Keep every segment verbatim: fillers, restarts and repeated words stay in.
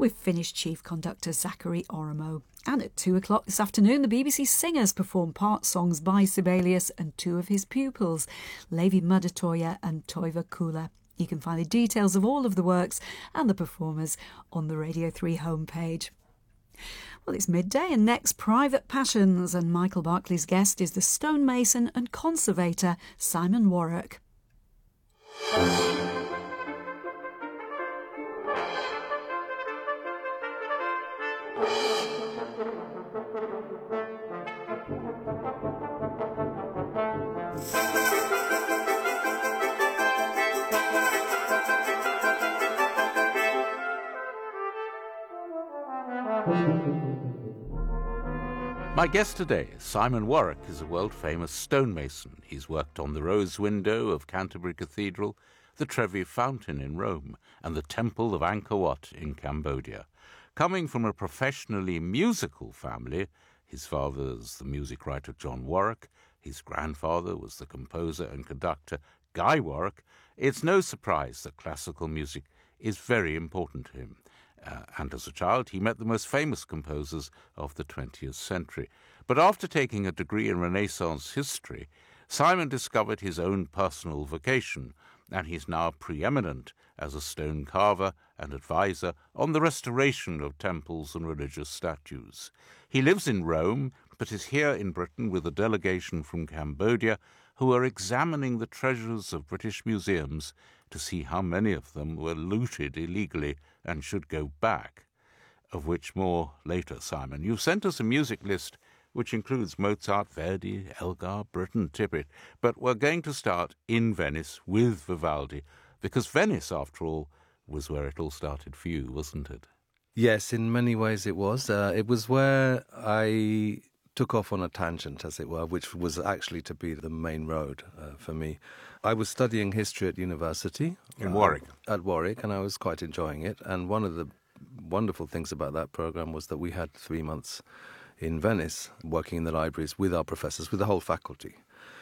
with Finnish Chief Conductor Zachary Oromo. And at two o'clock this afternoon, the B B C Singers perform part songs by Sibelius and two of his pupils, Levi Madatoya and Toivo Kula. You can find the details of all of the works and the performers on the Radio three homepage. Well, it's midday and next Private Passions, and Michael Barclay's guest is the stonemason and conservator Simon Warwick. My guest today, Simon Warwick, is a world-famous stonemason. He's worked on the Rose Window of Canterbury Cathedral, the Trevi Fountain in Rome, and the Temple of Angkor Wat in Cambodia. Coming from a professionally musical family, his father's the music writer John Warwick, his grandfather was the composer and conductor Guy Warwick, it's no surprise that classical music is very important to him. Uh, and as a child, he met the most famous composers of the twentieth century. But after taking a degree in Renaissance history, Simon discovered his own personal vocation, and he's now preeminent as a stone carver and advisor on the restoration of temples and religious statues. He lives in Rome, but is here in Britain with a delegation from Cambodia who are examining the treasures of British museums to see how many of them were looted illegally and should go back. Of which more later, Simon. You've sent us a music list which includes Mozart, Verdi, Elgar, Britten, Tippett, but we're going to start in Venice with Vivaldi, because Venice, after all, was where it all started for you, wasn't it? Yes, in many ways it was. Uh, it was where I took off on a tangent, as it were, which was actually to be the main road uh, for me. I was studying history at university. In uh, Warwick. At Warwick, and I was quite enjoying it. And one of the wonderful things about that program was that we had three months in Venice, working in the libraries with our professors, with the whole faculty.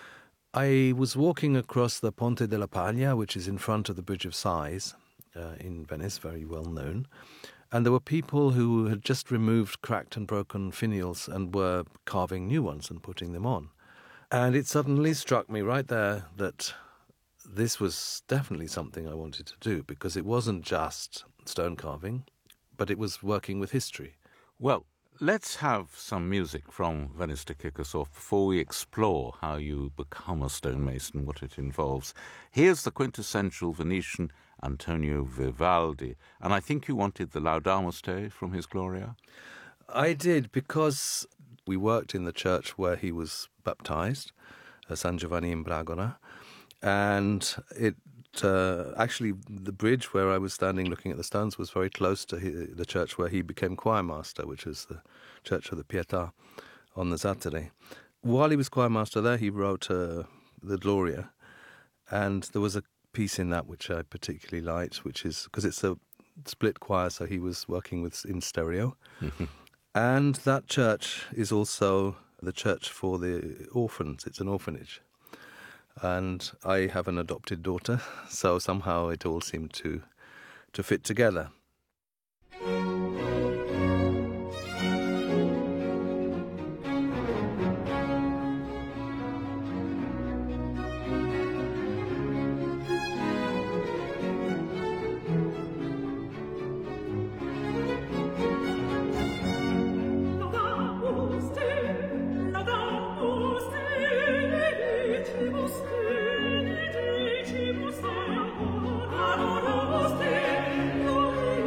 I was walking across the Ponte della Paglia, which is in front of the Bridge of Sighs uh, in Venice, very well known. And there were people who had just removed cracked and broken finials and were carving new ones and putting them on. And it suddenly struck me right there that this was definitely something I wanted to do, because it wasn't just stone carving, but it was working with history. Well, let's have some music from Venice to kick us off before we explore how you become a stonemason, what it involves. Here's the quintessential Venetian Antonio Vivaldi, and I think you wanted the Laudamus Te from his Gloria? I did, because we worked in the church where he was baptized, uh, San Giovanni in Bragora, and it uh, actually, the bridge where I was standing looking at the stones was very close to he, the church where he became choir master, which is the Church of the Pietà on the Zattere. While he was choir master there, he wrote uh, the Gloria, and there was a piece in that which I particularly liked, which is, because it's a split choir, so he was working with in stereo. And that church is also the church for the orphans. It's an orphanage. And I have an adopted daughter, so somehow it all seemed to to fit together. Allora,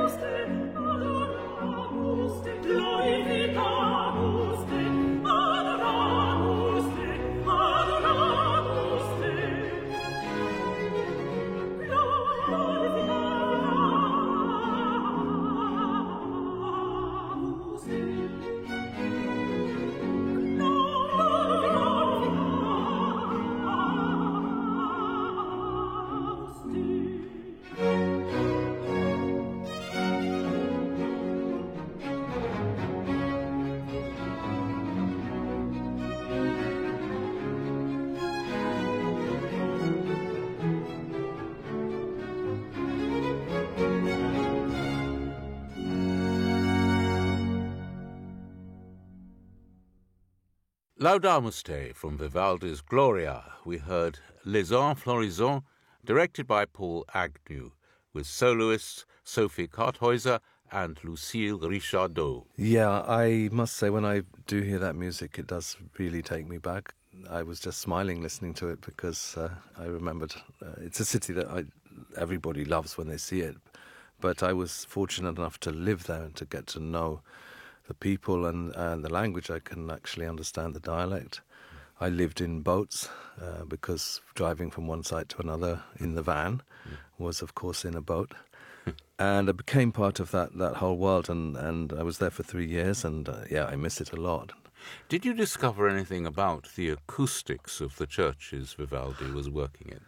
Laudamus Te from Vivaldi's Gloria. We heard Les Ans Florissants, directed by Paul Agnew, with soloists Sophie Karthäuser and Lucille Richardot. Yeah, I must say, when I do hear that music, it does really take me back. I was just smiling listening to it because uh, I remembered uh, it's a city that I, everybody loves when they see it. But I was fortunate enough to live there and to get to know the people and, and the language. I can actually understand the dialect. I lived in boats uh, because driving from one site to another in the van was, of course, in a boat. And I became part of that, that whole world, and, and I was there for three years, and uh, yeah, I miss it a lot. Did you discover anything about the acoustics of the churches Vivaldi was working in?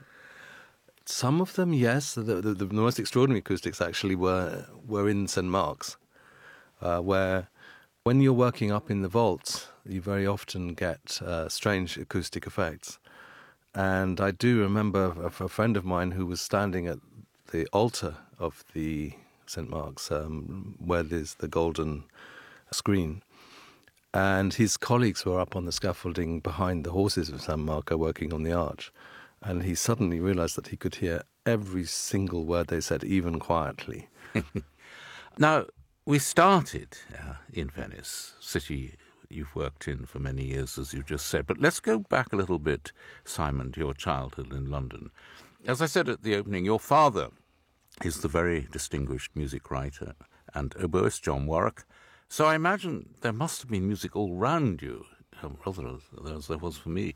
Some of them, yes. The, the, the most extraordinary acoustics actually were, were in Saint Mark's, uh, where when you're working up in the vaults, you very often get uh, strange acoustic effects. And I do remember a, a friend of mine who was standing at the altar of the Saint Mark's, um, where there's the golden screen. And his colleagues were up on the scaffolding behind the horses of San Marco working on the arch. And he suddenly realized that he could hear every single word they said, even quietly. Now, we started uh, in Venice, city you've worked in for many years, as you just said. But let's go back a little bit, Simon, to your childhood in London. As I said at the opening, your father is the very distinguished music writer and oboist John Warwick. So I imagine there must have been music all round you, rather as there was for me.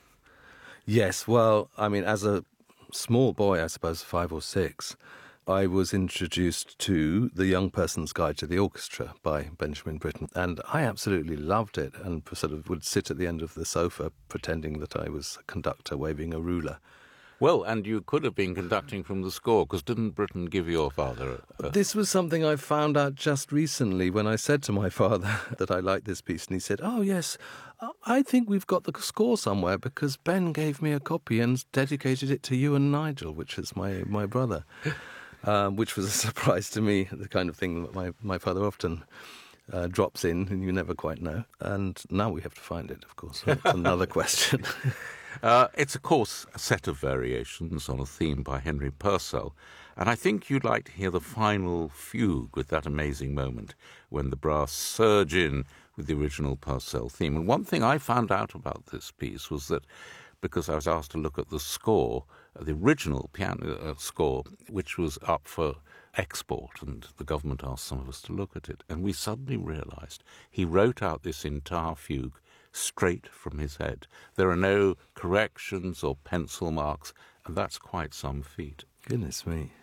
Yes, well, I mean, as a small boy, I suppose five or six, I was introduced to The Young Person's Guide to the Orchestra by Benjamin Britten, and I absolutely loved it, and sort of would sit at the end of the sofa pretending that I was a conductor waving a ruler. Well, and you could have been conducting from the score, because didn't Britten give your father a... a... This was something I found out just recently when I said to my father that I liked this piece, and he said, oh, yes, I think we've got the score somewhere, because Ben gave me a copy and dedicated it to you and Nigel, which is my, my brother, um, which was a surprise to me, the kind of thing that my, my father often... Uh, drops in, and you never quite know. And now we have to find it, of course. That's another question. uh, it's, of course, a set of variations on a theme by Henry Purcell. And I think you'd like to hear the final fugue with that amazing moment when the brass surge in with the original Purcell theme. And one thing I found out about this piece was that, because I was asked to look at the score, the original piano uh, score, which was up for export, and the government asked some of us to look at it, and we suddenly realized he wrote out this entire fugue straight from his head. There are no corrections or pencil marks, and that's quite some feat. Goodness me.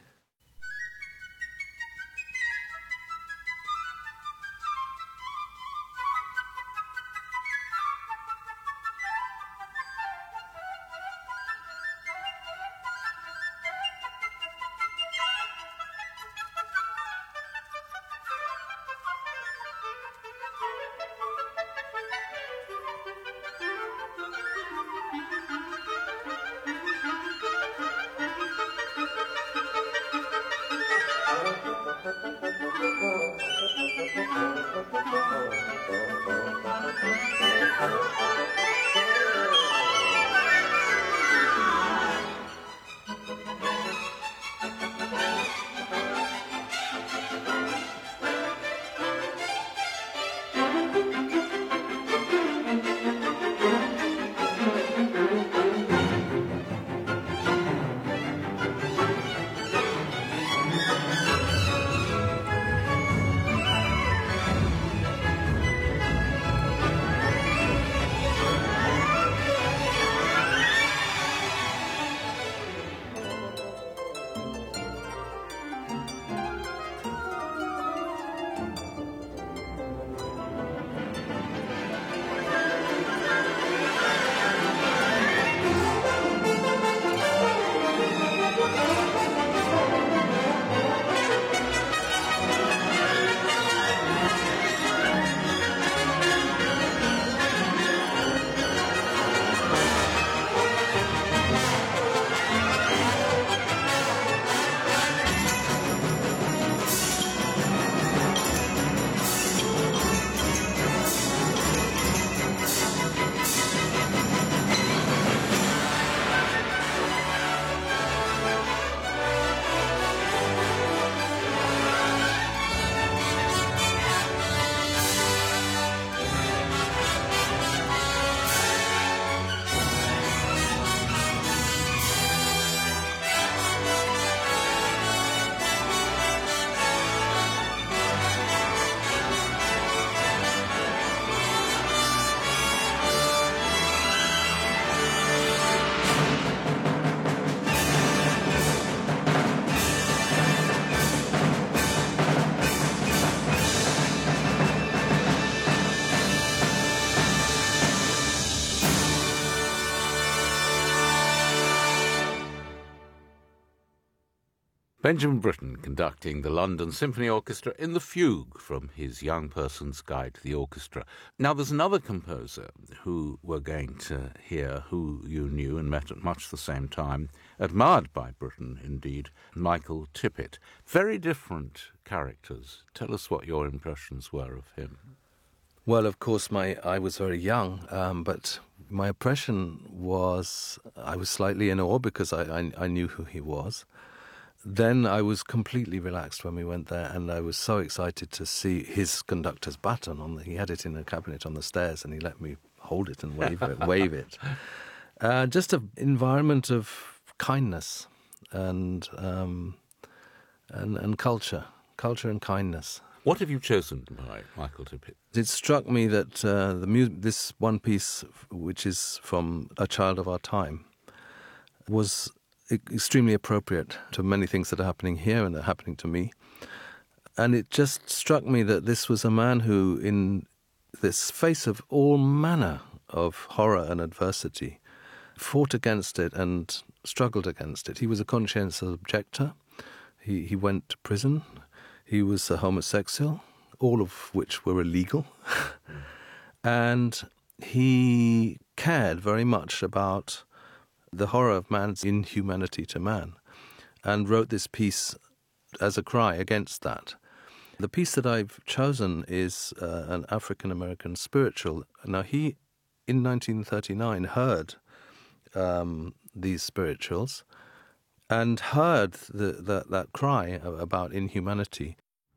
Benjamin Britten conducting the London Symphony Orchestra in the Fugue from his Young Person's Guide to the Orchestra. Now, there's another composer who we're going to hear, who you knew and met at much the same time, admired by Britten, indeed, Michael Tippett. Very different characters. Tell us what your impressions were of him. Well, of course, my I was very young, um, but my impression was I was slightly in awe because I, I, I knew who he was. Then I was completely relaxed when we went there, and I was so excited to see his conductor's baton. On the, he had it in a cabinet on the stairs, and he let me hold it and wave it. wave it. Uh, just an environment of kindness and um, and and culture, culture and kindness. What have you chosen by Michael Tippett? It struck me that uh, the mu- this one piece, which is from A Child of Our Time, was extremely appropriate to many things that are happening here and are happening to me. And it just struck me that this was a man who, in this face of all manner of horror and adversity, fought against it and struggled against it. He was a conscientious objector. He, he went to prison. He was a homosexual, all of which were illegal. And he cared very much about the horror of man's inhumanity to man, and wrote this piece as a cry against that. The piece that I've chosen is uh, an African-American spiritual. Now, he, in nineteen thirty-nine, heard um, these spirituals and heard the, the, that cry about inhumanity.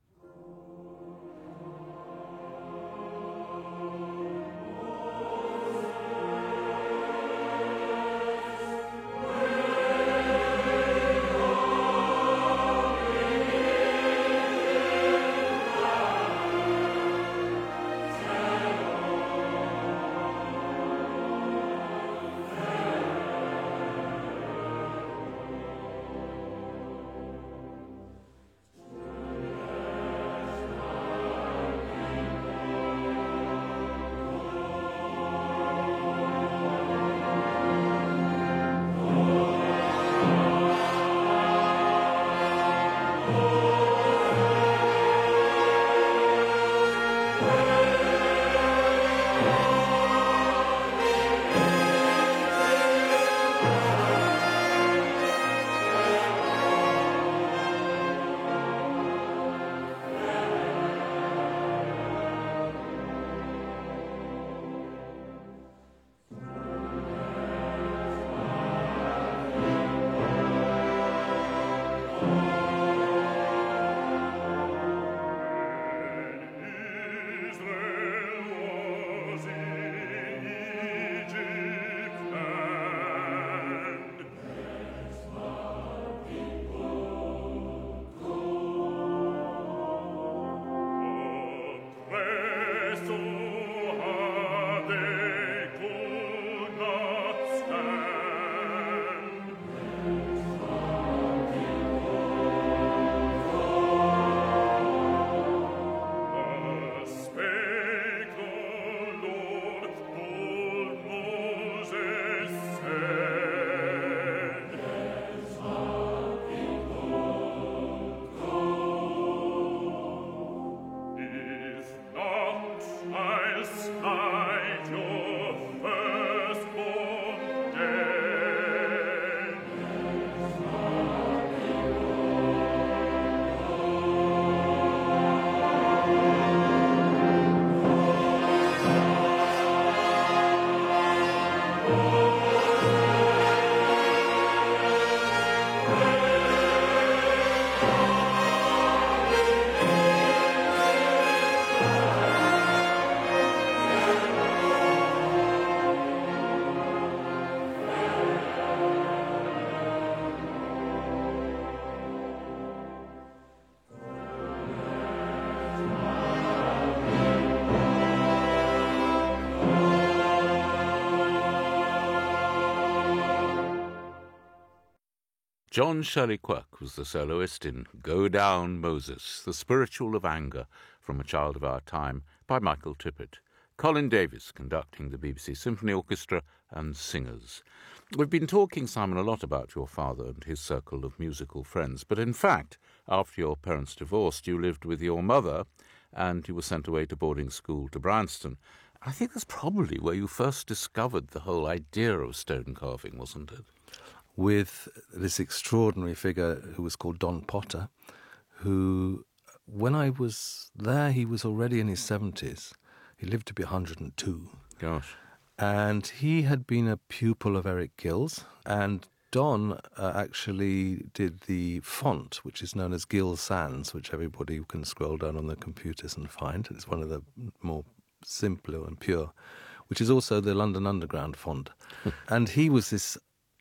John Shirley Quirk was the soloist in Go Down, Moses, the spiritual of anger from A Child of Our Time by Michael Tippett, Colin Davis conducting the B B C Symphony Orchestra and singers. We've been talking, Simon, a lot about your father and his circle of musical friends, but in fact, after your parents divorced, you lived with your mother and you were sent away to boarding school to Bryanston. I think that's probably where you first discovered the whole idea of stone carving, wasn't it? With this extraordinary figure who was called Don Potter, who, when I was there, he was already in his seventies. He lived to be one hundred and two. Gosh. And he had been a pupil of Eric Gills, and Don uh, actually did the font, which is known as Gill Sans, which everybody can scroll down on their computers and find. It's one of the more simpler and pure, which is also the London Underground font. And he was this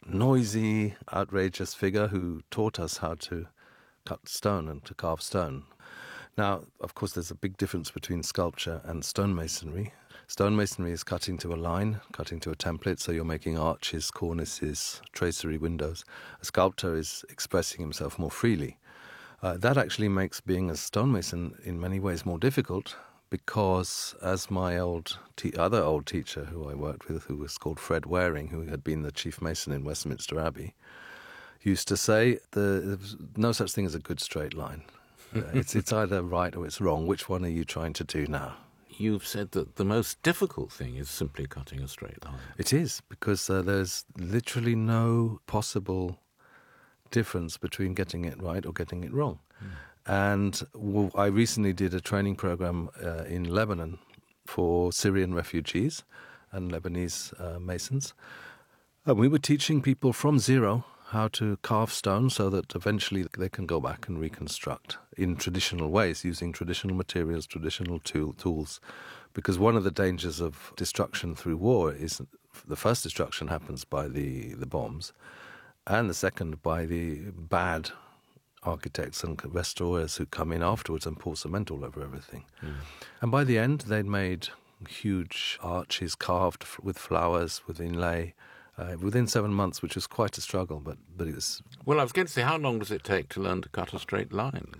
noisy, outrageous figure who taught us how to cut stone and to carve stone. Now, of course, there's a big difference between sculpture and stonemasonry. Stonemasonry is cutting to a line, cutting to a template, so you're making arches, cornices, tracery windows. A sculptor is expressing himself more freely. Uh, that actually makes being a stonemason in many ways more difficult, because as my old te- other old teacher who I worked with, who was called Fred Waring, who had been the chief mason in Westminster Abbey, used to say, the, there's no such thing as a good straight line. Uh, it's, it's either right or it's wrong. Which one are you trying to do now? You've said that the most difficult thing is simply cutting a straight line. It is, because uh, there's literally no possible difference between getting it right or getting it wrong. Mm. And well, I recently did a training program uh, in Lebanon for Syrian refugees and Lebanese uh, masons. And we were teaching people from zero how to carve stone so that eventually they can go back and reconstruct in traditional ways, using traditional materials, traditional tool, tools. Because one of the dangers of destruction through war is the first destruction happens by the, the bombs, and the second by the bad architects and restorers who come in afterwards and pour cement all over everything. Mm. And by the end, they'd made huge arches carved f- with flowers, with inlay, Uh, within seven months, which was quite a struggle, but, but it was... Well, I was going to say, how long does it take to learn to cut a straight line?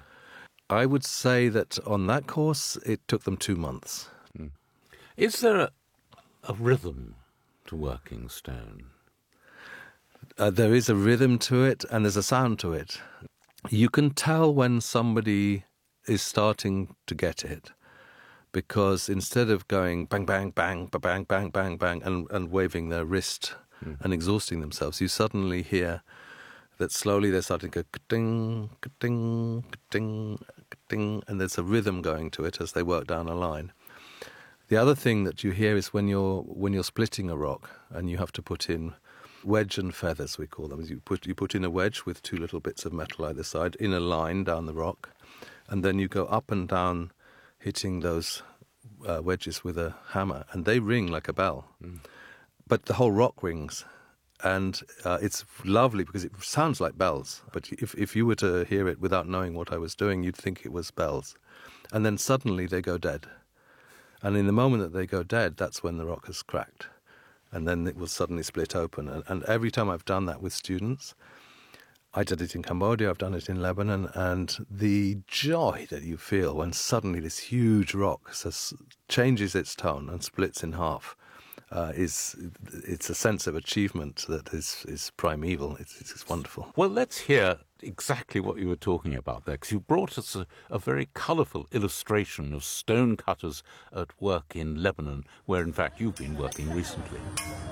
I would say that on that course, it took them two months. Mm. Is there a, a rhythm to working stone? Uh, there is a rhythm to it, and there's a sound to it. You can tell when somebody is starting to get it, because instead of going bang, bang, bang, bang, bang, bang, bang, and, and waving their wrist mm. and exhausting themselves, you suddenly hear that slowly they're starting to go ka-ding, ka-ding, ka-ding, ka-ding, and there's a rhythm going to it as they work down a line. The other thing that you hear is when you're when you're splitting a rock and you have to put in wedge and feathers, we call them. You put you put in a wedge with two little bits of metal either side in a line down the rock, and then you go up and down hitting those uh, wedges with a hammer, and they ring like a bell. Mm. But the whole rock rings, and uh, it's lovely because it sounds like bells. But if if you were to hear it without knowing what I was doing, you'd think it was bells. And then suddenly they go dead. And in the moment that they go dead, that's when the rock has cracked. And then it will suddenly split open. And, and every time I've done that with students, I did it in Cambodia, I've done it in Lebanon, and the joy that you feel when suddenly this huge rock says, changes its tone and splits in half uh, is it's a sense of achievement that is, is primeval. It's, it's wonderful. Well, let's hear exactly what you were talking about there, because you brought us a, a very colourful illustration of stone cutters at work in Lebanon, where in fact you've been working recently.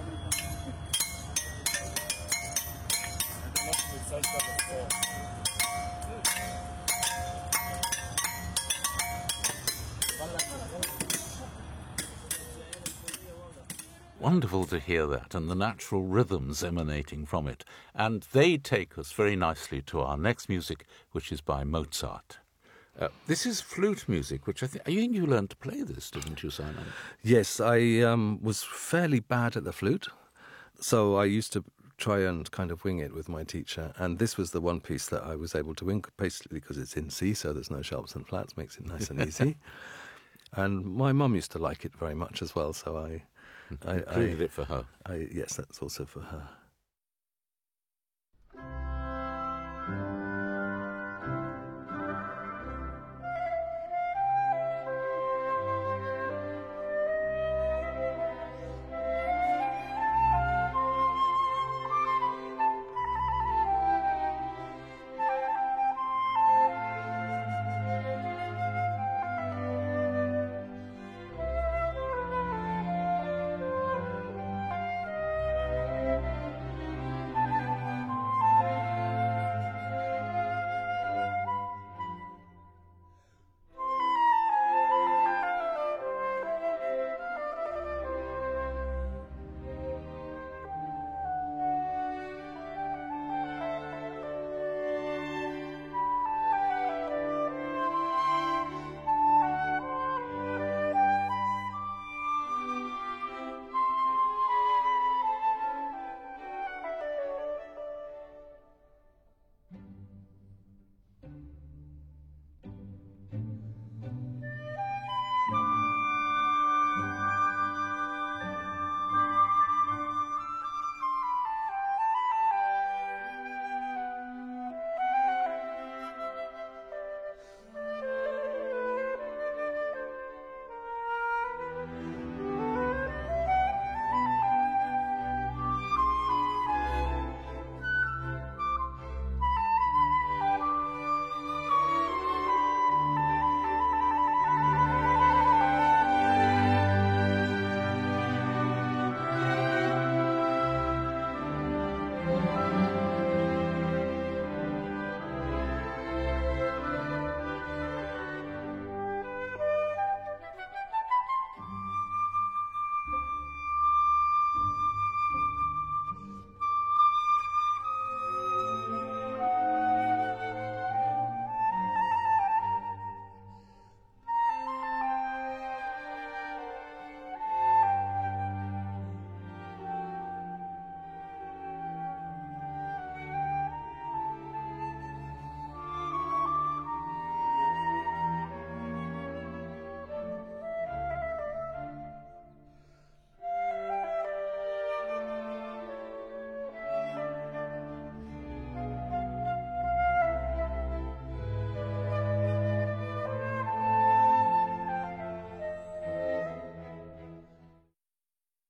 Wonderful to hear that, and the natural rhythms emanating from it. And they take us very nicely to our next music, which is by Mozart. Uh, this is flute music, which I think, I think you learned to play this, didn't you, Simon? Yes, I um, was fairly bad at the flute, so I used to try and kind of wing it with my teacher, and this was the one piece that I was able to wing, basically because it's in C, so there's no sharps and flats, makes it nice and easy. And my mum used to like it very much as well, so I... I included it for her. I, yes, that's also for her.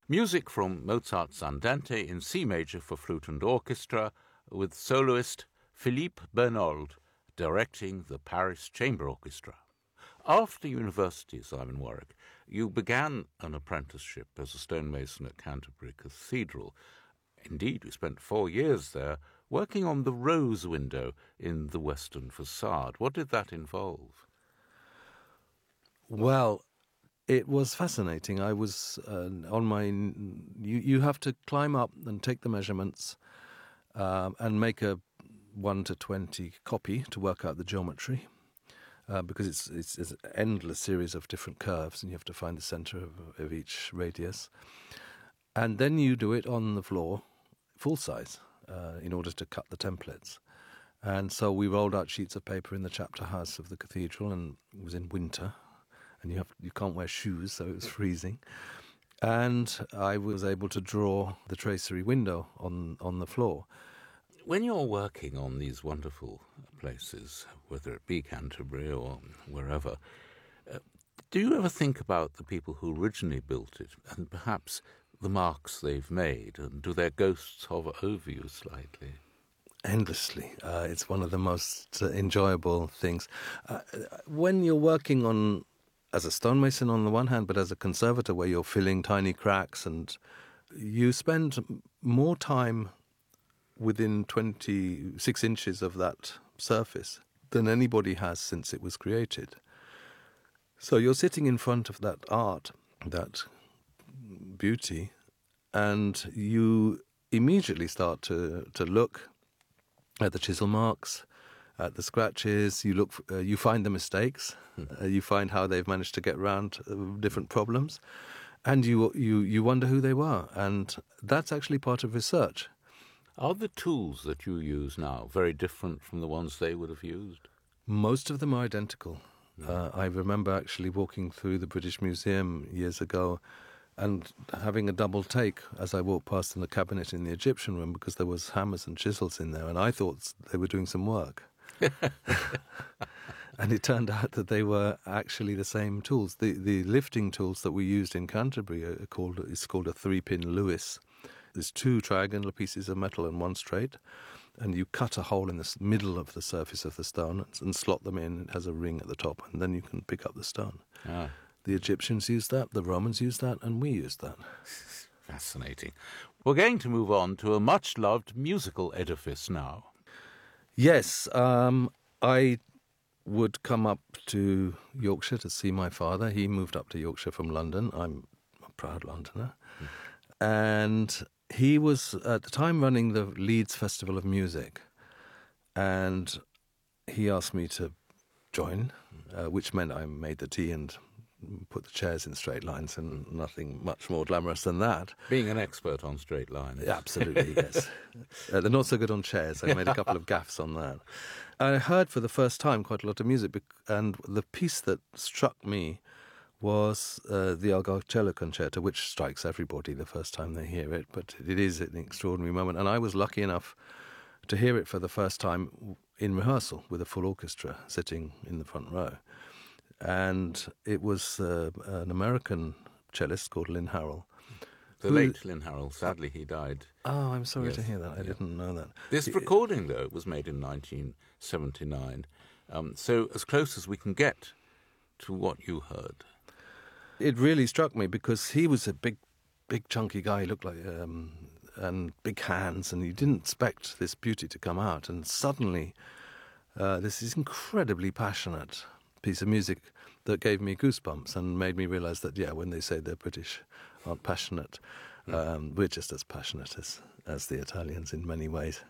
Music from Mozart's Andante in C major for flute and orchestra, with soloist Philippe Bernold directing the Paris Chamber Orchestra. After university, Simon Warwick, you began an apprenticeship as a stonemason at Canterbury Cathedral. Indeed, you spent four years there working on the rose window in the western facade. What did that involve? Well, it was fascinating. I was uh, on my... You, you have to climb up and take the measurements um, and make a one to twenty copy to work out the geometry. Uh, because it's, it's, it's an endless series of different curves, and you have to find the center of, of each radius. And then you do it on the floor, full size, uh, in order to cut the templates. And so we rolled out sheets of paper in the chapter house of the cathedral, and it was in winter, and you have you can't wear shoes, so it was freezing. And I was able to draw the tracery window on, on the floor. When you're working on these wonderful places, whether it be Canterbury or wherever, uh, do you ever think about the people who originally built it and perhaps the marks they've made, and do their ghosts hover over you slightly? Endlessly. Uh, it's one of the most uh, enjoyable things. Uh, when you're working on, as a stonemason on the one hand, but as a conservator where you're filling tiny cracks, and you spend more time within twenty-six inches of that surface than anybody has since it was created. So you're sitting in front of that art, that beauty, and you immediately start to, to look at the chisel marks, at the scratches. You look, uh, you find the mistakes, uh, you find how they've managed to get around uh, different problems, and you you you wonder who they were, and that's actually part of research. Are the tools that you use now very different from the ones they would have used? Most of them are identical. Mm. Uh, I remember actually walking through the British Museum years ago and having a double take as I walked past in the cabinet in the Egyptian room, because there was hammers and chisels in there, and I thought they were doing some work. And it turned out that they were actually the same tools. The the lifting tools that we used in Canterbury are called, it's called a three-pin Lewis. There's two triangular pieces of metal and one straight, and you cut a hole in the middle of the surface of the stone and slot them in. It has a ring at the top, and then you can pick up the stone. Ah. The Egyptians used that, the Romans used that, and we used that. Fascinating. We're going to move on to a much-loved musical edifice now. Yes, um, I would come up to Yorkshire to see my father. He moved up to Yorkshire from London. I'm a proud Londoner. Mm. And he was, at the time, running the Leeds Festival of Music, and he asked me to join, uh, which meant I made the tea and put the chairs in straight lines, and nothing much more glamorous than that. Being an expert on straight lines. Absolutely, yes. Uh, they're not so good on chairs. I made a couple of gaffes on that. I heard for the first time quite a lot of music, and the piece that struck me was uh, the Argoscello Concerto, which strikes everybody the first time they hear it, but it is an extraordinary moment. And I was lucky enough to hear it for the first time in rehearsal with a full orchestra sitting in the front row. And it was uh, an American cellist called Lynn Harrell. The who, late Lynn Harrell. Sadly, he died. Oh, I'm sorry yes. to hear that. I yeah. didn't know that. This recording, though, was made in nineteen seventy-nine. Um, so as close as we can get to what you heard. It really struck me because he was a big, big chunky guy. He looked like, um, and big hands, and you didn't expect this beauty to come out. And suddenly, uh, this is incredibly passionate piece of music that gave me goosebumps and made me realize that, yeah, when they say they're British, aren't passionate, um, we're just as passionate as, as the Italians in many ways.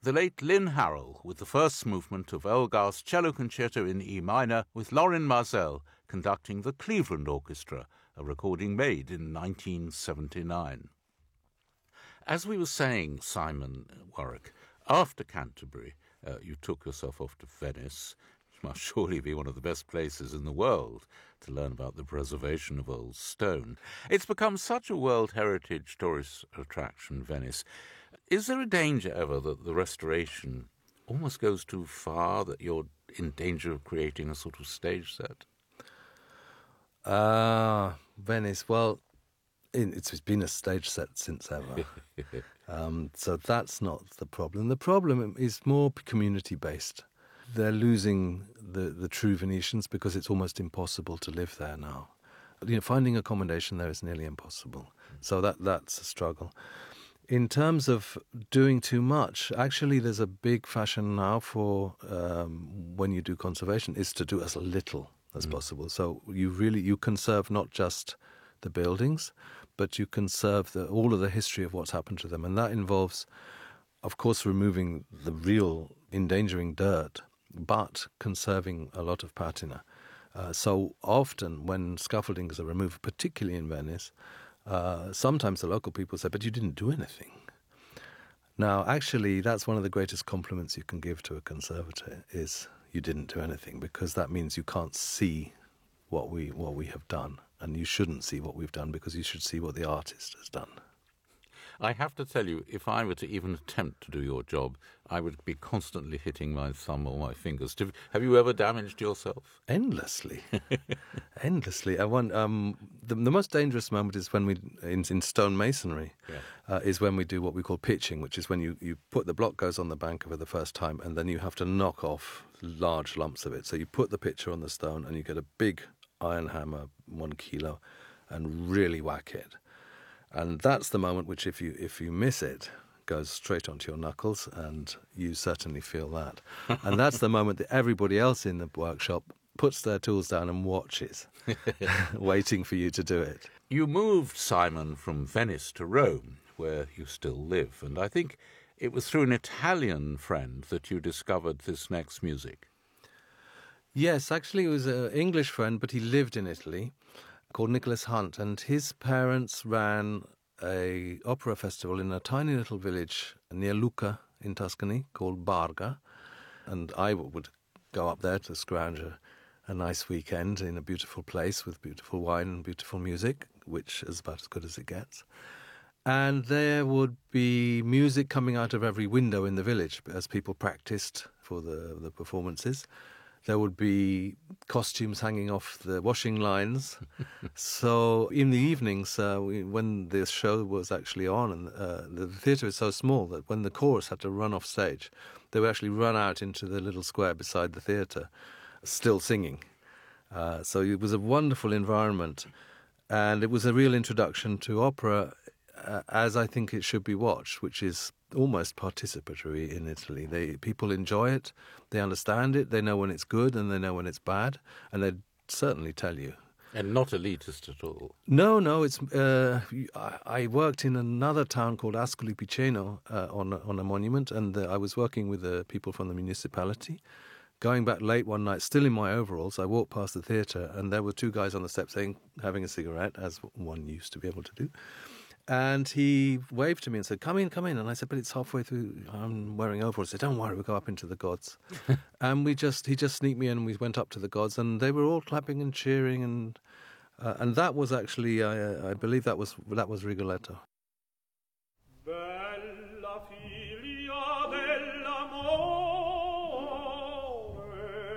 the late Lynn Harrell with the first movement of Elgar's Cello Concerto in E minor, with Lorin Maazel conducting the Cleveland Orchestra, a recording made in nineteen seventy-nine. As we were saying, Simon Warwick, after Canterbury, uh, you took yourself off to Venice, which must surely be one of the best places in the world to learn about the preservation of old stone. It's become such a World Heritage tourist attraction, Venice. Is there a danger ever that the restoration almost goes too far, that you're in danger of creating a sort of stage set? Ah, uh, Venice, well, it's been a stage set since ever. um, so that's not the problem. The problem is more community-based. They're losing the, the true Venetians because it's almost impossible to live there now. You know, finding accommodation there is nearly impossible. So that that's a struggle. In terms of doing too much, actually there's a big fashion now for um, when you do conservation is to do as little as mm. possible. So you really, you conserve not just the buildings, but you conserve the, all of the history of what's happened to them. And that involves, of course, removing the real endangering dirt, but conserving a lot of patina. Uh, so often when scaffoldings are removed, particularly in Venice, Uh, sometimes the local people say, but you didn't do anything. Now, actually, that's one of the greatest compliments you can give to a conservator is you didn't do anything, because that means you can't see what we what we have done. And you shouldn't see what we've done, because you should see what the artist has done. I have to tell you, if I were to even attempt to do your job, I would be constantly hitting my thumb or my fingers. Have you ever damaged yourself? Endlessly. Endlessly. I want, um, the, the most dangerous moment is when we, in, in stonemasonry, yeah. uh, is when we do what we call pitching, which is when you, you put the block goes on the bank for the first time, and then you have to knock off large lumps of it. So you put the pitcher on the stone, and you get a big iron hammer, one kilo, and really whack it. And that's the moment which, if you if you miss it, goes straight onto your knuckles, and you certainly feel that. And that's the moment that everybody else in the workshop puts their tools down and watches, waiting for you to do it. You moved, Simon, from Venice to Rome, where you still live, and I think it was through an Italian friend that you discovered this next music. Yes, actually it was an English friend, but he lived in Italy, called Nicholas Hunt, and his parents ran a opera festival in a tiny little village near Lucca in Tuscany called Barga, and I would go up there to scrounge a, a nice weekend in a beautiful place with beautiful wine and beautiful music, which is about as good as it gets. And there would be music coming out of every window in the village as people practiced for the, the performances. There would be costumes hanging off the washing lines. So in the evenings, uh, we, when the show was actually on, and uh, the theatre is so small that when the chorus had to run off stage, they would actually run out into the little square beside the theatre, still singing. Uh, so it was a wonderful environment, and it was a real introduction to opera, uh, as I think it should be watched, which is almost participatory in Italy. They people enjoy it, they understand it, they know when it's good and they know when it's bad, and they certainly tell you. And not elitist at all. No, no. It's. Uh, I, I worked in another town called Ascoli Piceno uh, on on a monument, and uh, I was working with the people from the municipality. Going back late one night, still in my overalls, I walked past the theatre, and there were two guys on the steps saying, having a cigarette, as one used to be able to do. And he waved to me and said, come in, come in. And I said, but it's halfway through, I'm wearing overalls. He said, don't worry, we'll go up into the gods. And we just, he just sneaked me in, and we went up to the gods, and they were all clapping and cheering. And uh, and that was actually, I, I believe that was, that was Rigoletto. Bella figlia dell'amore,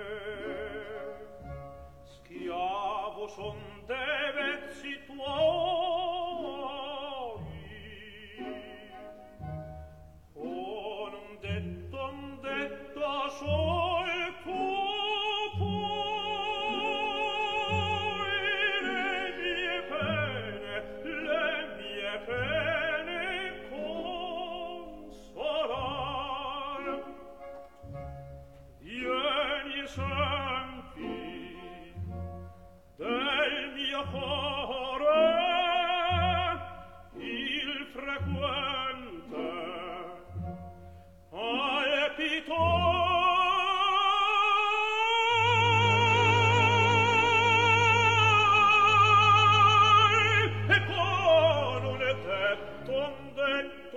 schiavo son dei vezzi tuoi. Del mio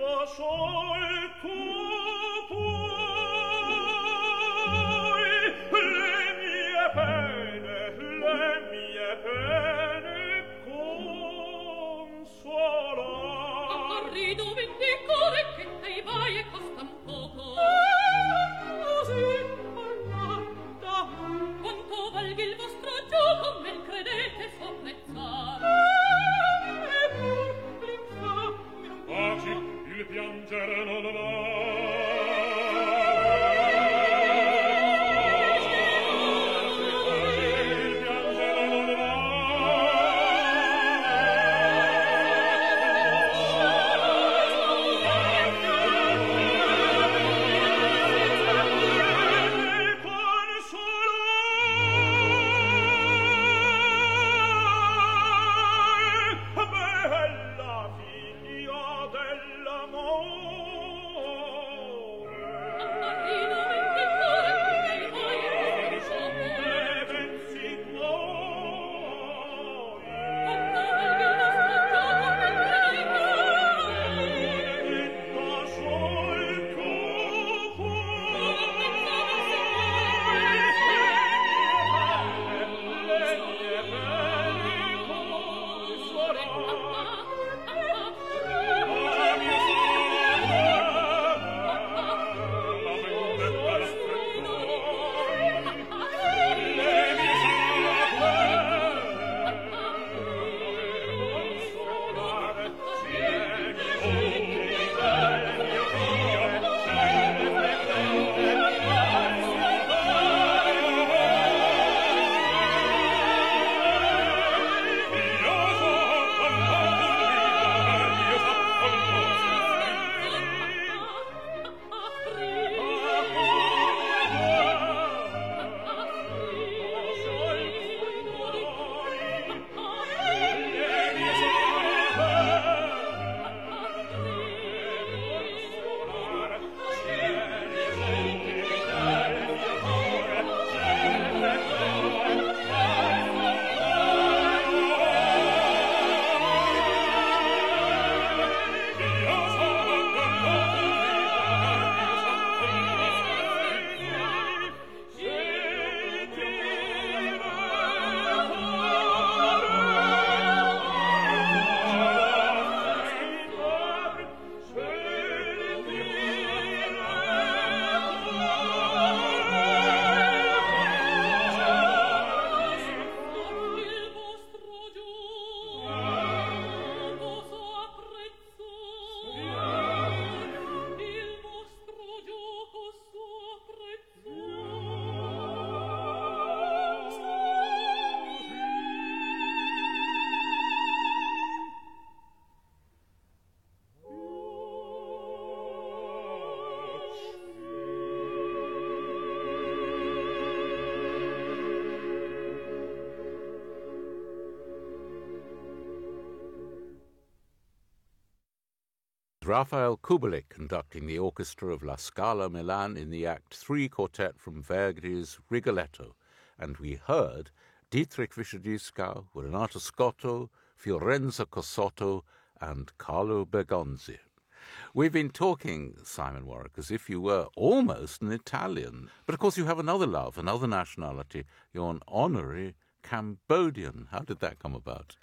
Rafael Kubelik conducting the orchestra of La Scala Milan in the Act three quartet from Verdi's Rigoletto, and we heard Dietrich Fischer-Dieskau, Renato Scotto, Fiorenzo Cossotto, and Carlo Bergonzi. We've been talking, Simon Warwick, as if you were almost an Italian. But of course you have another love, another nationality. You're an honorary Cambodian. How did that come about?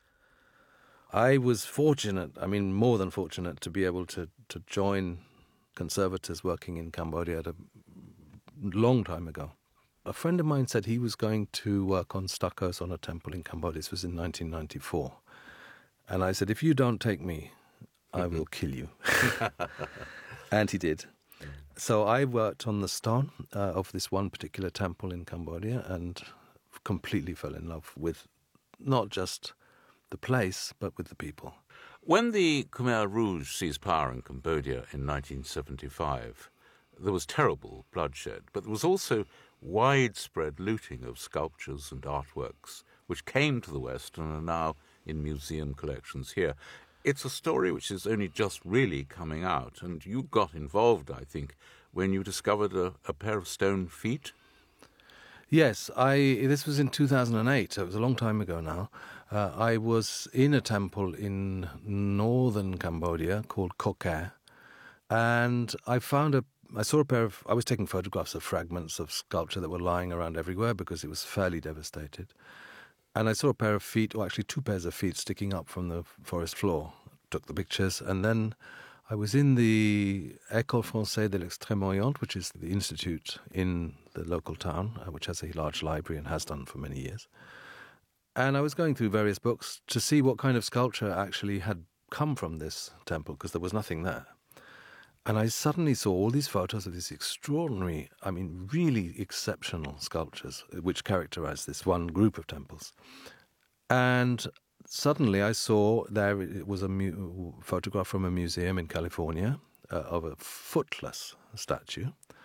I was fortunate, I mean more than fortunate, to be able to, to join conservators working in Cambodia at a long time ago. A friend of mine said he was going to work on stuccos on a temple in Cambodia. This was in nineteen ninety-four. And I said, if you don't take me, I will kill you. And he did. So I worked on the stone uh, of this one particular temple in Cambodia and completely fell in love with not just the place, but with the people. When the Khmer Rouge seized power in Cambodia in nineteen seventy-five, there was terrible bloodshed, but there was also widespread looting of sculptures and artworks, which came to the West and are now in museum collections here. It's a story which is only just really coming out, and you got involved, I think, when you discovered a, a pair of stone feet. Yes, I. This was in two thousand eight, so it was a long time ago now. Uh, I was in a temple in northern Cambodia called Ko Khe, And I found a, I saw a pair of, I was taking photographs of fragments of sculpture that were lying around everywhere because it was fairly devastated. And I saw a pair of feet, or actually two pairs of feet, sticking up from the forest floor. Took the pictures, and then I was in the École Française de l'Extrême-Orient, which is the institute in the local town, uh, which has a large library and has done for many years. And I was going through various books to see what kind of sculpture actually had come from this temple, because there was nothing there. And I suddenly saw all these photos of these extraordinary, I mean, really exceptional sculptures, which characterize this one group of temples. And suddenly I saw there it was a mu- photograph from a museum in California uh, of a footless statue.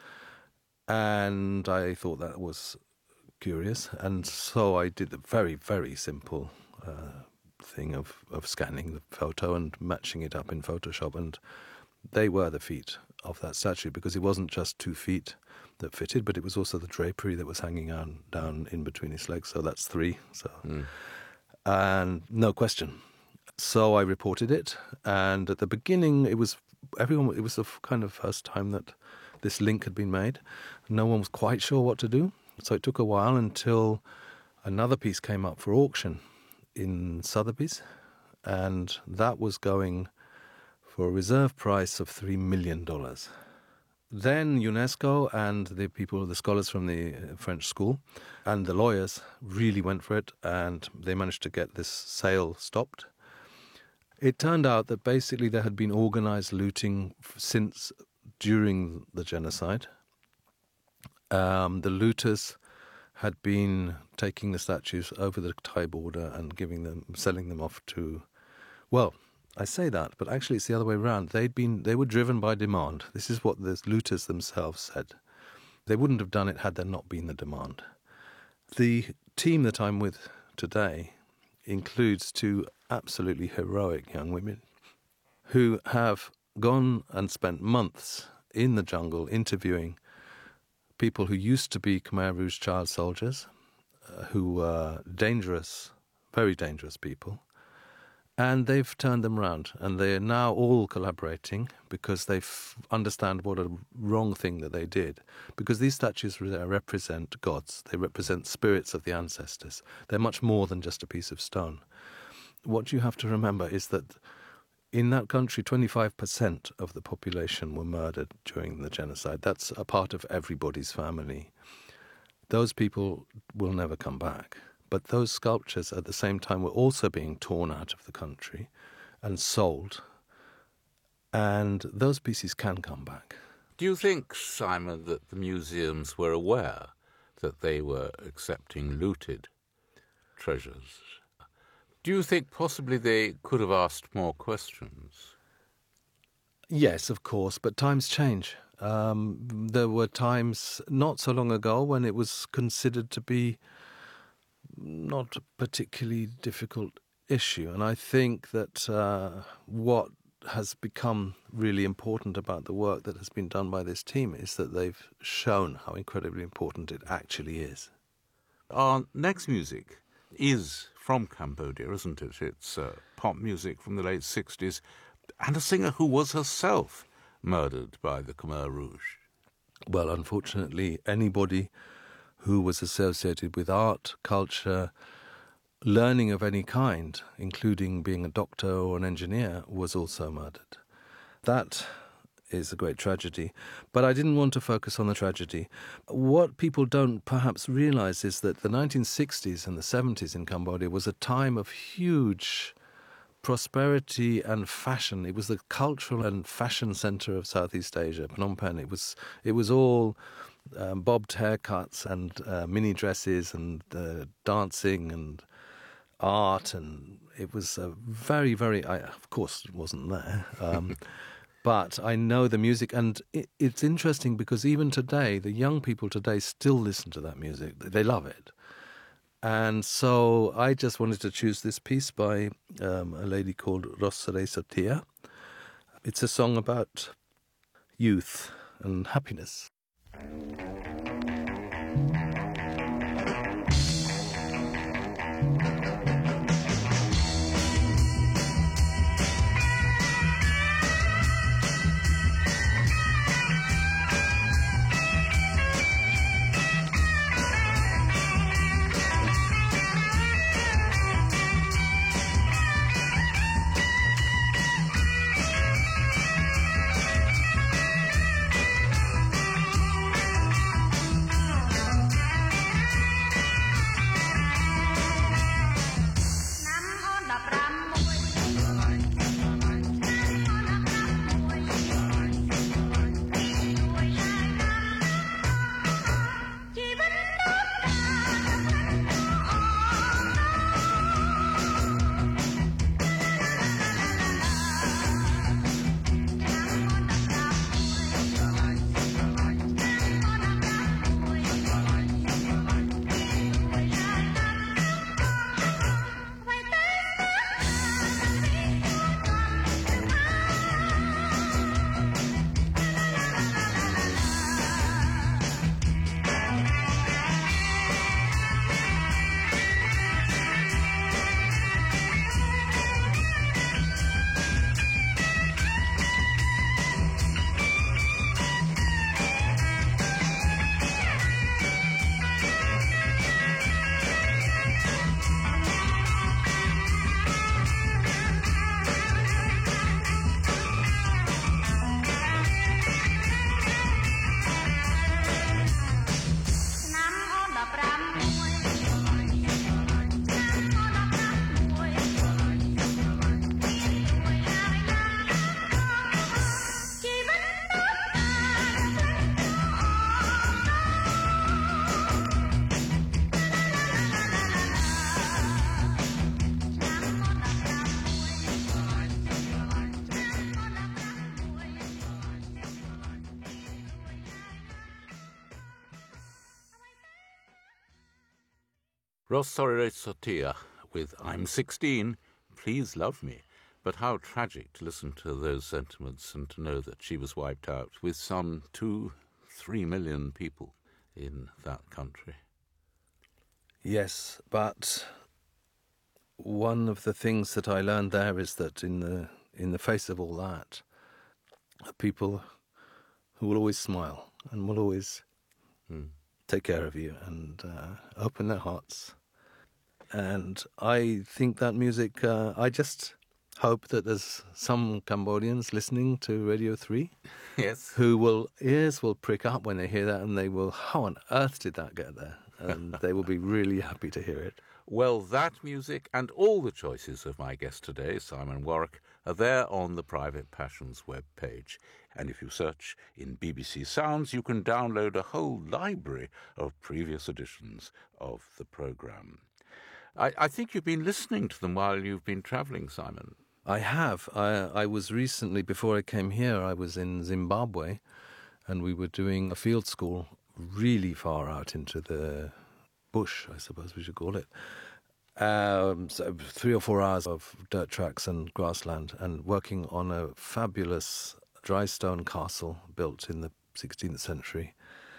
And I thought that was curious. And so I did a very, very simple uh, thing of, of scanning the photo and matching it up in Photoshop. And they were the feet of that statue, because it wasn't just two feet that fitted, but it was also the drapery that was hanging on, down in between his legs. So that's three. So, mm. And no question. So I reported it, and at the beginning, it was everyone. It was the kind of first time that this link had been made. No one was quite sure what to do. So it took a while until another piece came up for auction in Sotheby's, and that was going for a reserve price of three million dollars. Then UNESCO and the people, the scholars from the French school and the lawyers really went for it, and they managed to get this sale stopped. It turned out that basically there had been organized looting since during the genocide. Um, the looters had been taking the statues over the Thai border and giving them, selling them off to, well, I say that, but actually it's the other way around. They'd been, they were driven by demand. This is what the looters themselves said. They wouldn't have done it had there not been the demand. The team that I'm with today includes two absolutely heroic young women who have gone and spent months in the jungle interviewing people who used to be Khmer Rouge child soldiers, uh, who were dangerous, very dangerous people. And they've turned them around, and they are now all collaborating because they f- understand what a wrong thing that they did. Because these statues re- represent gods. They represent spirits of the ancestors. They're much more than just a piece of stone. What you have to remember is that in that country, twenty-five percent of the population were murdered during the genocide. That's a part of everybody's family. Those people will never come back. But those sculptures at the same time were also being torn out of the country and sold. And those pieces can come back. Do you think, Simon, that the museums were aware that they were accepting looted treasures? Do you think possibly they could have asked more questions? Yes, of course, but times change. Um, there were times not so long ago when it was considered to be not a particularly difficult issue. And I think that uh, what has become really important about the work that has been done by this team is that they've shown how incredibly important it actually is. Our next music is from Cambodia, isn't it? It's uh, pop music from the late sixties, and a singer who was herself murdered by the Khmer Rouge. Well, unfortunately, anybody who was associated with art, culture, learning of any kind, including being a doctor or an engineer, was also murdered. That is a great tragedy. But I didn't want to focus on the tragedy. What people don't perhaps realize is that the nineteen sixties and the seventies in Cambodia was a time of huge prosperity and fashion. It was the cultural and fashion center of Southeast Asia, Phnom Penh. It was, it was all Um, bobbed haircuts and uh, mini dresses and uh, dancing and art, and it was a very, very. I, of course, it wasn't there, um, but I know the music, and it, it's interesting because even today, the young people today still listen to that music. They love it, and so I just wanted to choose this piece by um, a lady called Rosare Satia. It's a song about youth and happiness. Rossore Sotia with I'm sixteen, Please Love Me. But how tragic to listen to those sentiments and to know that she was wiped out with some two, three million people in that country. Yes, but one of the things that I learned there is that in the in the face of all that, are people who will always smile and will always mm. take care of you and uh, open their hearts. And I think that music, uh, I just hope that there's some Cambodians listening to Radio three yes, who will, ears will prick up when they hear that and they will, how on earth did that get there? And they will be really happy to hear it. Well, that music and all the choices of my guest today, Simon Warwick, are there on the Private Passions webpage. And if you search in B B C Sounds, you can download a whole library of previous editions of the programme. I, I think you've been listening to them while you've been travelling, Simon. I have. I, I was recently, before I came here, I was in Zimbabwe, and we were doing a field school really far out into the bush, I suppose we should call it. Um, so three or four hours of dirt tracks and grassland, and working on a fabulous dry stone castle built in the sixteenth century.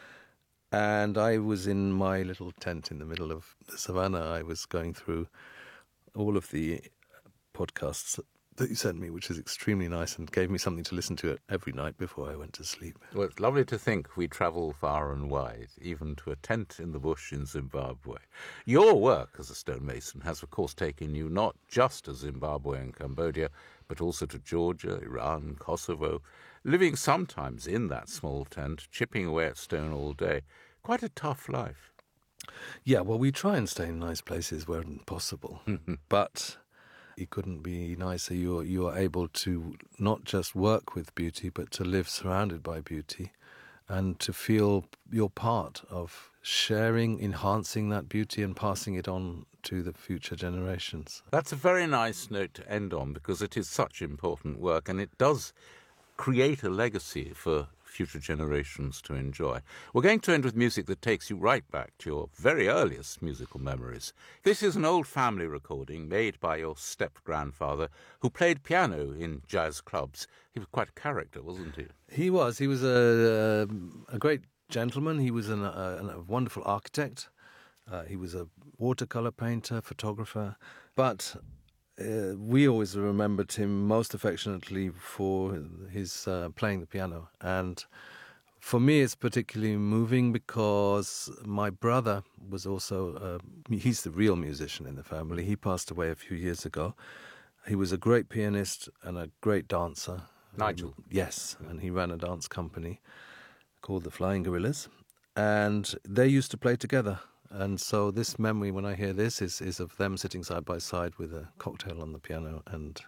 And I was in my little tent in the middle of the savannah. I was going through all of the podcasts that you sent me, which is extremely nice and gave me something to listen to every night before I went to sleep. Well, it's lovely to think we travel far and wide, even to a tent in the bush in Zimbabwe. Your work as a stonemason has, of course, taken you not just to Zimbabwe and Cambodia, but also to Georgia, Iran, Kosovo, living sometimes in that small tent, chipping away at stone all day. Quite a tough life. Yeah, well, we try and stay in nice places where possible, but it couldn't be nicer. You are, you are able to not just work with beauty, but to live surrounded by beauty and to feel you're part of sharing, enhancing that beauty and passing it on to the future generations. That's a very nice note to end on, because it is such important work and it does create a legacy for future generations to enjoy. We're going to end with music that takes you right back to your very earliest musical memories. This is an old family recording made by your step-grandfather, who played piano in jazz clubs. He was quite a character, wasn't he? He was. He was a, a great gentleman. He was an, a, a wonderful architect. Uh, he was a watercolour painter, photographer. But uh, we always remembered him most affectionately for his uh, playing the piano. And for me, it's particularly moving because my brother was also, uh, he's the real musician in the family. He passed away a few years ago. He was a great pianist and a great dancer. Nigel. Um, yes, and he ran a dance company called the Flying Gorillas. And they used to play together. And so this memory, when I hear this, is, is of them sitting side by side with a cocktail on the piano and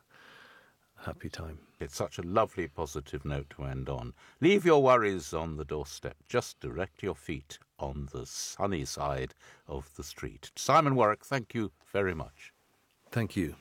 a happy time. It's such a lovely positive note to end on. Leave your worries on the doorstep. Just direct your feet on the sunny side of the street. Simon Warwick, thank you very much. Thank you.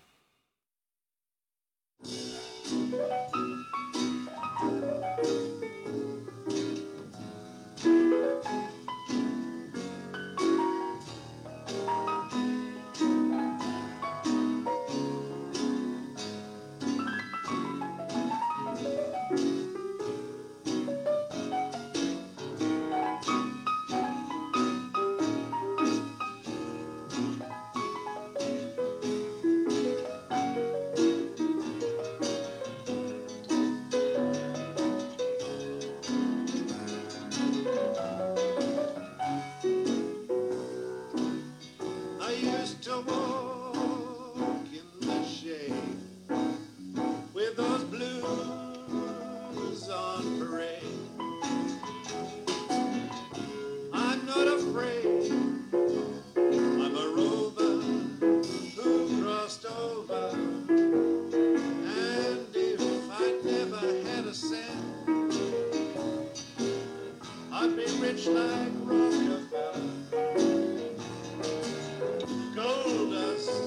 Rich like Rockefeller, gold dust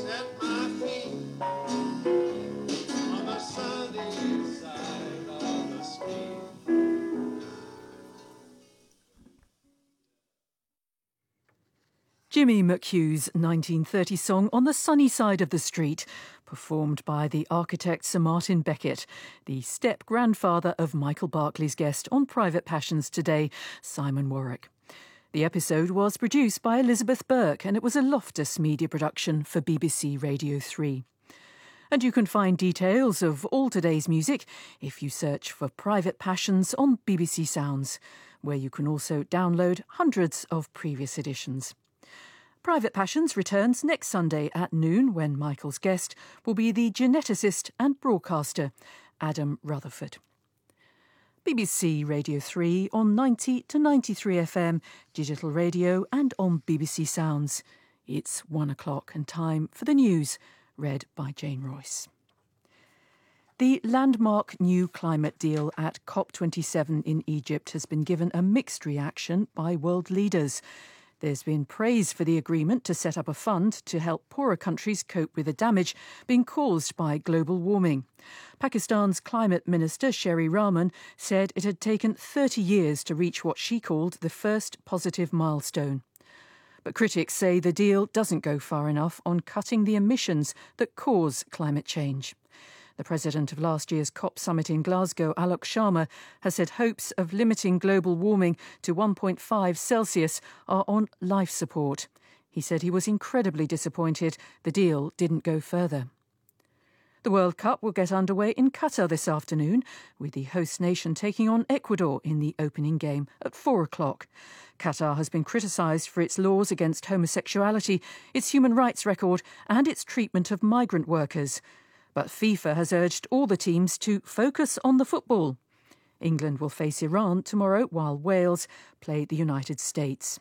Jimmy McHugh's nineteen thirty song On the Sunny Side of the Street, performed by the architect Sir Martin Beckett, the step-grandfather of Michael Barclay's guest on Private Passions today, Simon Warwick. The episode was produced by Elizabeth Burke and it was a Loftus media production for B B C Radio three. And you can find details of all today's music if you search for Private Passions on B B C Sounds, where you can also download hundreds of previous editions. Private Passions returns next Sunday at noon when Michael's guest will be the geneticist and broadcaster Adam Rutherford. B B C Radio three on ninety to ninety-three F M, digital radio and on B B C Sounds. It's one o'clock and time for the news, read by Jane Royce. The landmark new climate deal at COP twenty-seven in Egypt has been given a mixed reaction by world leaders. There's been praise for the agreement to set up a fund to help poorer countries cope with the damage being caused by global warming. Pakistan's Climate Minister Sherry Rahman said it had taken thirty years to reach what she called the first positive milestone. But critics say the deal doesn't go far enough on cutting the emissions that cause climate change. The president of last year's COP summit in Glasgow, Alok Sharma, has said hopes of limiting global warming to one point five Celsius are on life support. He said he was incredibly disappointed the deal didn't go further. The World Cup will get underway in Qatar this afternoon, with the host nation taking on Ecuador in the opening game at four o'clock. Qatar has been criticised for its laws against homosexuality, its human rights record and its treatment of migrant workers. But FIFA has urged all the teams to focus on the football. England will face Iran tomorrow while Wales play the United States.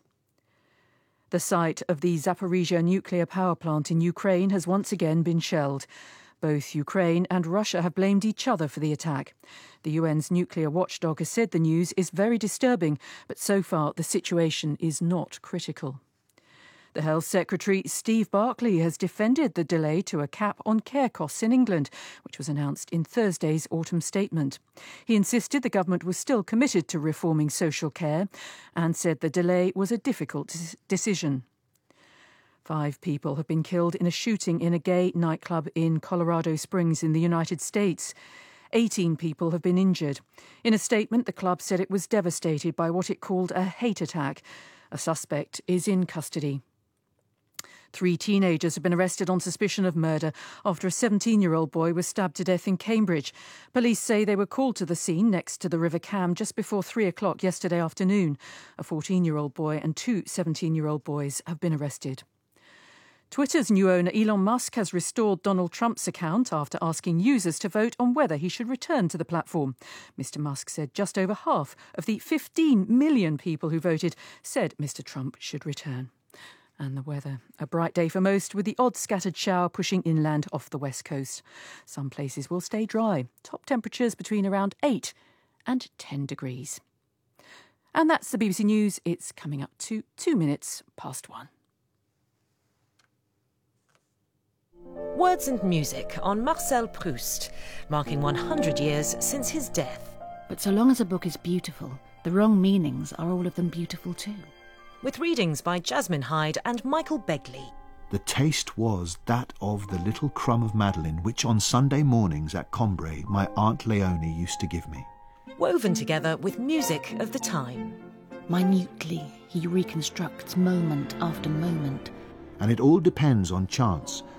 The site of the Zaporizhzhia nuclear power plant in Ukraine has once again been shelled. Both Ukraine and Russia have blamed each other for the attack. The U N's nuclear watchdog has said the news is very disturbing, but so far the situation is not critical. The Health Secretary, Steve Barclay, has defended the delay to a cap on care costs in England, which was announced in Thursday's autumn statement. He insisted the government was still committed to reforming social care and said the delay was a difficult decision. Five people have been killed in a shooting in a gay nightclub in Colorado Springs in the United States. Eighteen people have been injured. In a statement, the club said it was devastated by what it called a hate attack. A suspect is in custody. Three teenagers have been arrested on suspicion of murder after a seventeen-year-old boy was stabbed to death in Cambridge. Police say they were called to the scene next to the River Cam just before three o'clock yesterday afternoon. A fourteen-year-old boy and two seventeen-year-old boys have been arrested. Twitter's new owner Elon Musk has restored Donald Trump's account after asking users to vote on whether he should return to the platform. Mister Musk said just over half of the fifteen million people who voted said Mister Trump should return. And the weather. A bright day for most, with the odd scattered shower pushing inland off the west coast. Some places will stay dry. Top temperatures between around eight and ten degrees. And that's the B B C News. It's coming up to two minutes past one. Words and music on Marcel Proust, marking one hundred years since his death. But so long as a book is beautiful, the wrong meanings are all of them beautiful too. With readings by Jasmine Hyde and Michael Begley. The taste was that of the little crumb of Madeleine which on Sunday mornings at Combray my Aunt Leonie used to give me. Woven together with music of the time. Minutely he reconstructs moment after moment. And it all depends on chance,